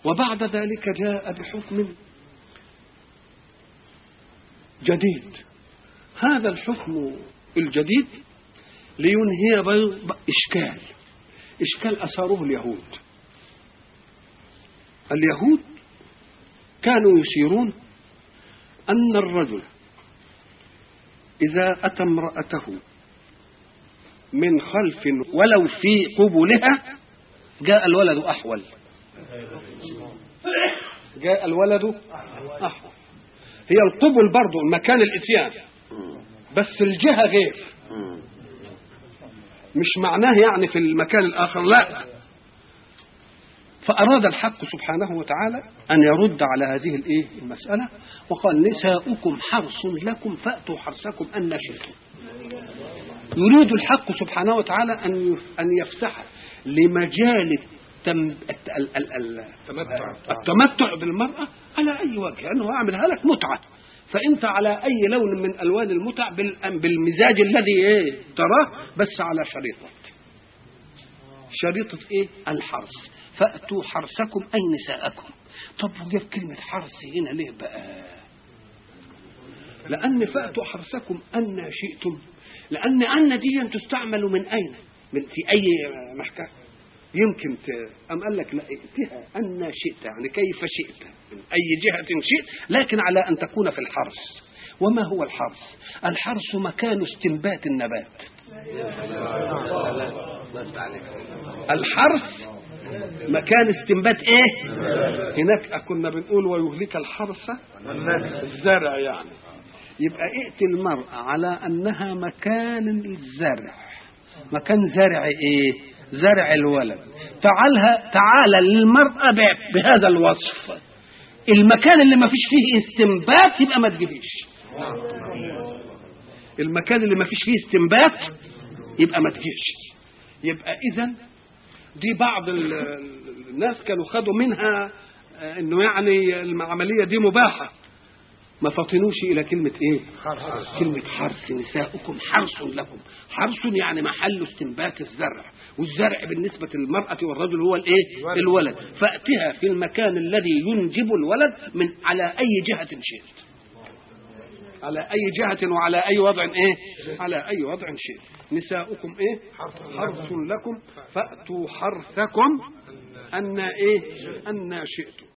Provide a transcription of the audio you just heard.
وبعد ذلك جاء بحكم جديد. هذا الحكم الجديد لينهي إشكال أثاره اليهود. اليهود كانوا يشيرون أن الرجل إذا أتى امرأته من خلف ولو في قبلها جاء الولد أحول. جاء الولد أحول. هي القبل برضو مكان الإتيان، بس الجهة غير، مش معناه يعني في المكان الآخر، لا. فأراد الحق سبحانه وتعالى أن يرد على هذه المسألة، وقال نساؤكم حرث لكم فأتوا حرثكم أن شئتم. يريد الحق سبحانه وتعالى أن يفتح لمجال التمتع بالمرأة على أي وجه، أنه أعملها لك متعة، فأنت على أي لون من ألوان المتع بالمزاج الذي تراه، بس على شريطة الحرث. فأتوا حرثكم أي نساءكم. طب وجاب كلمة حرث هنا ليه بقى؟ لأن فأتوا حرثكم أن شئتم، لأن دي تستعمل من أين؟ في أي محكمة يمكن أم قال لك لا ائتها أن شئت، يعني كيف شئت من أي جهة شئت، لكن على أن تكون في الحرث. وما هو الحرث؟ الحرث مكان استنبات النبات. الحرث مكان استنبات هناك كنا بنقول ويهلك الحرث الزرع، يعني يبقى ائت المرأة على أنها مكان الزرع، مكان زرع زرع الولد. تعال للمرأة بهذا الوصف. المكان اللي ما فيش فيه استنبات يبقى ما تجيبيش. المكان اللي ما فيش فيه استنبات يبقى ما تجيش. يبقى إذن دي بعض الناس كانوا خدوا منها انه يعني العملية دي مباحة، ما فطنوش الى كلمة كلمة حرث. نساؤكم حرث لكم. حرث يعني محل استنبات الزرع، والزرع بالنسبة للمرأة والرجل هو الولد. فأتها في المكان الذي ينجب الولد من على أي جهة شئت، على أي جهة وعلى أي وضع على أي وضع شئت. نساؤكم حرث لكم فأتوا حرثكم أن شئتم.